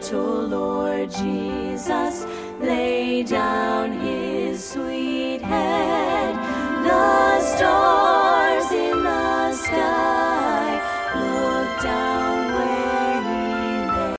gentle Lord Jesus lay down his sweet head. The stars in the sky look down